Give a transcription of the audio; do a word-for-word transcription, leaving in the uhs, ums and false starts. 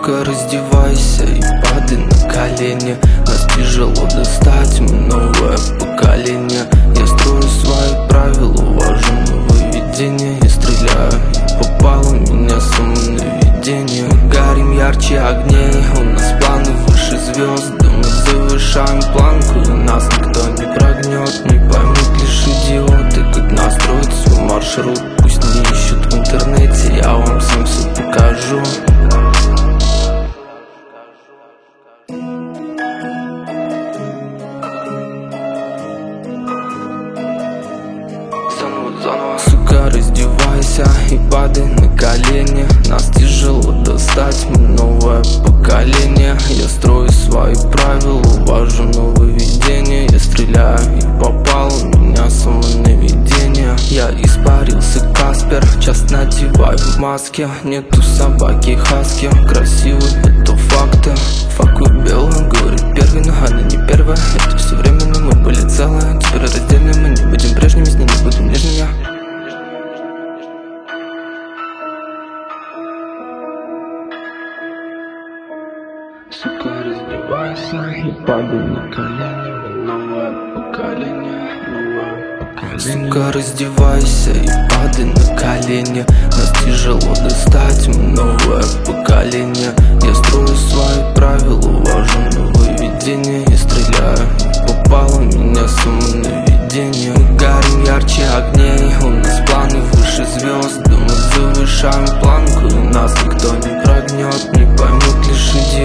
Сука, раздевайся и падай на колени. Нас тяжело достать, мы новое поколение. Я строю свои правила, уважу нововведение. Я стреляю, и попало в меня самонаведение. Мы горим ярче огней, у нас планы выше звезд. Да мы завышаем планку, и нас никто не прогнет. Не поймут лишь идиоты, как настроить свой маршрут. Пусть не ищут в интернете, я вам сам все покажу. Сука, раздевайся и падай на колени. Нас тяжело достать, мы новое поколение. Я строю свои правила, уважу нововведение. Я стреляю, и попало в меня самонаведение. Я испарился, Каспер, часто надеваю маски. Нету собаки хаски, красивый, это факты. Факую белую, говорит первый, но она не первая. Это все время, но мы были целые. Теперь раздельны, мы не будем прежними, с ней не будем нежными. Сука, раздевайся и падай на колени. Новое поколение, новое поколение. Сука, раздевайся и падай на колени. Нас тяжело достать, мы новое поколение. Я строю свои правила, уважу нововведение. Я стреляю, и попало в меня самонаведение. Мы горим ярче огней, у нас планы выше звезд. Да мы завышаем планку, и нас никто не прогнет. Не поймут лишь идеи.